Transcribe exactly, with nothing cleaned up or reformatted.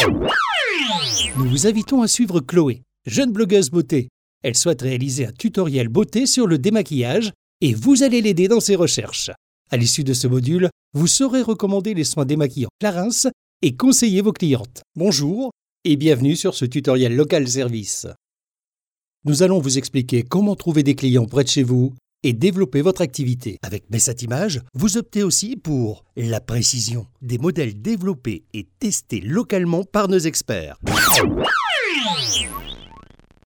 Nous vous invitons à suivre Chloé, jeune blogueuse beauté. Elle souhaite réaliser un tutoriel beauté sur le démaquillage et vous allez l'aider dans ses recherches. À l'issue de ce module, vous saurez recommander les soins démaquillants Clarins et conseiller vos clientes. Bonjour et bienvenue sur ce tutoriel local service. Nous allons vous expliquer comment trouver des clients près de chez vous et développer votre activité. Avec Messatimage, vous optez aussi pour la précision, des modèles développés et testés localement par nos experts.